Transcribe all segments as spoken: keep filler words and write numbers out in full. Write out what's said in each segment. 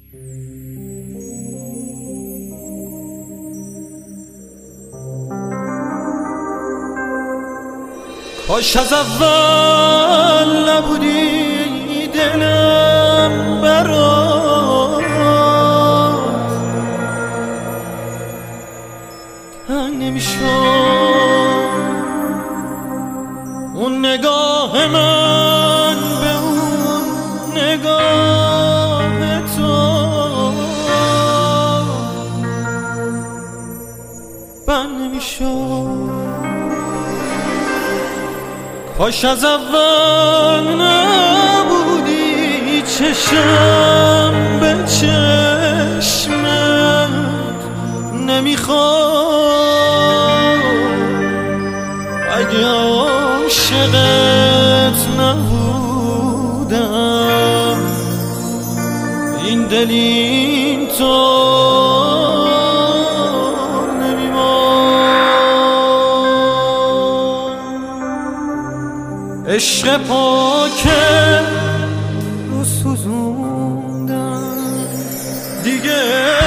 کاش از اول نبودی دلم برات تنگ نمیشد اون نگاه من به اون نگاه تو بند نمیشد. کاش از اول نبودی چشم به چشمت نمیخوام اگه عاشقت نبودم این دل این تو عشق پاکه رو سوزوندم دیگه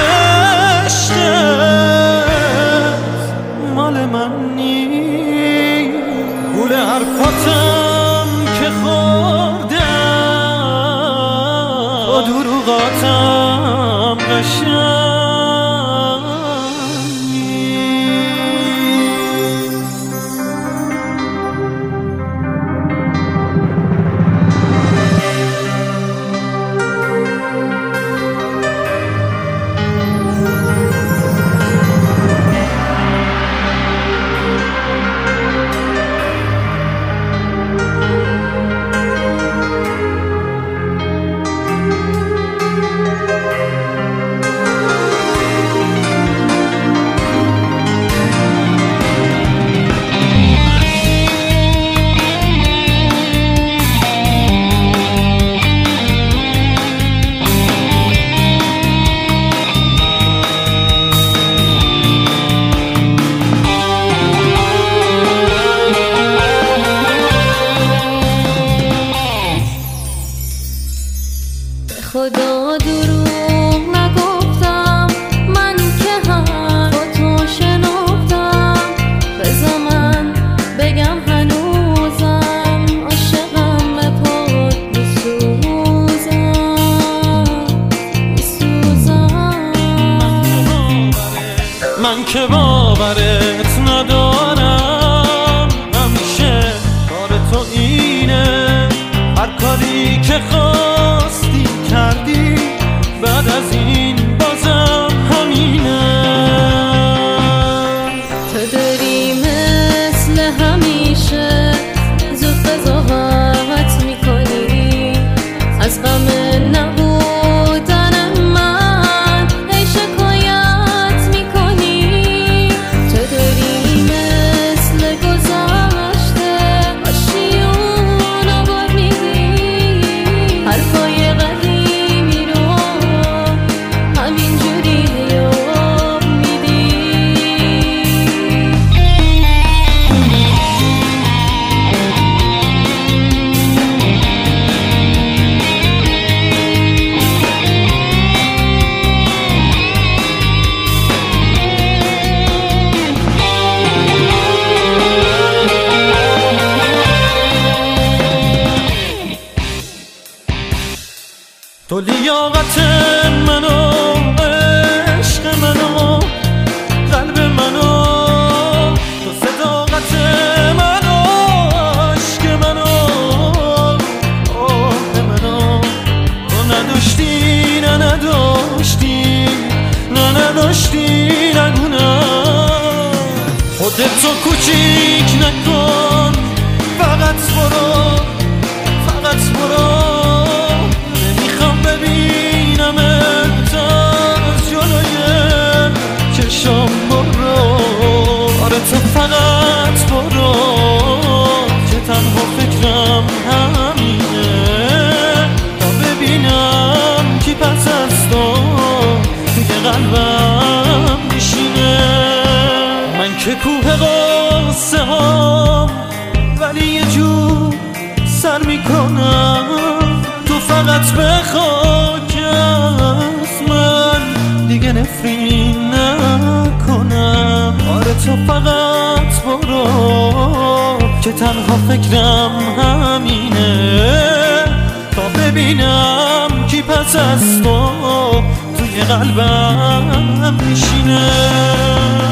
عشقت مال من نیست. گول حرفاتم که خوردم با دروغاتم قشنگ خدا دروغ نگفتم من که هم با تو شناختم بذار من بگم هنوزم عاشقم به پات میسوزم میسوزم من که باورت ندارم همیشه کار تو اینه هر کاری که خواستی کردی بعد از این بازم همینه. تو داری مثل همیشه زود قضاوت میکنی از غم نبودن من هی شکایت میکنی. تو داری مثل گذشته آشیونو بار میدی حرفای قدیمی رو همینجوری یاد میدی. تو لیاقت منو عشق منو قلب منو تو صداقت منو عشق منو آه منو تو نداشتی نه نداشتی نه نداشتی نگونم خودتو کوچیک نکن فقط برو فقط برو ببینم از جلوی چشم برو آره تو فقط برو که تنها فکرم همینه تا ببینم کی پس از تو توی قلبم میشینه. من که کوه قصه ها ولی یه جور سر میکنم تو فقط به خاک که تنها فکرم همینه تا ببینم کی پس از تو توی قلبم میشینه.